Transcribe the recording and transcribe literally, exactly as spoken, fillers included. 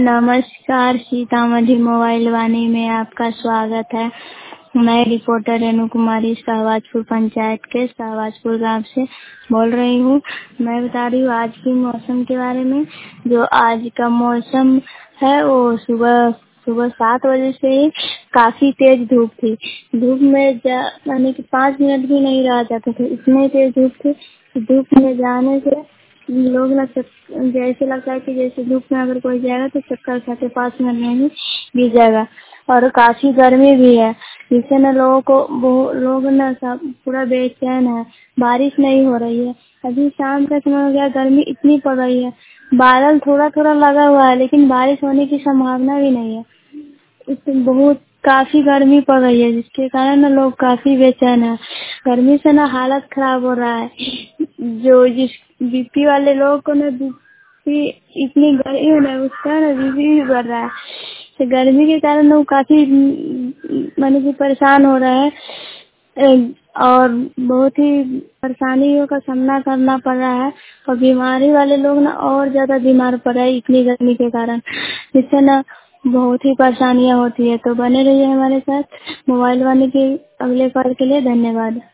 नमस्कार, सीतामढ़ी मोबाइल वाणी में आपका स्वागत है। मैं रिपोर्टर रेणु कुमारी शाहबाजपुर पंचायत के शाहबाजपुर गांव से बोल रही हूँ। मैं बता रही हूँ आज के मौसम के बारे में। जो आज का मौसम है वो सुबह सुबह सात बजे से ही काफी तेज धूप थी। धूप में जा यानी कि पाँच मिनट भी नहीं रह जाते थे, इतनी तेज धूप थी। धूप में जाने से लोग ना जैसे लगता है कि जैसे धूप में अगर कोई जाएगा तो चक्कर खाते पाँच मिनट में ही गिर जाएगा। और काफी गर्मी भी है, जिससे ना लोगों को वो लोग ना सब पूरा बेचैन है। बारिश नहीं हो रही है। अभी शाम का समय हो गया, गर्मी इतनी पड़ रही है। बादल थोड़ा थोड़ा लगा हुआ है लेकिन बारिश होने की संभावना भी नहीं है। इसमें बहुत काफी गर्मी पड़ रही है, जिसके कारण ना लोग काफी बेचैन है। गर्मी से ना हालत खराब हो रहा है। जो जिस बीपी वाले लोगों को ना बीपी इतनी गर्मी है ना, उसका ना बीपी भी बढ़ रहा है। तो गर्मी के कारण लोग काफी माने कि परेशान हो रहे हैं और बहुत ही परेशानियों का सामना करना पड़ रहा है। और बीमारी वाले लोग ना और ज्यादा बीमार पड़ रहे हैं इतनी गर्मी के कारण, जिससे ना बहुत ही परेशानियां होती है। तो बने रहिए हमारे साथ। मोबाइल वाले के अगले कॉल के लिए धन्यवाद।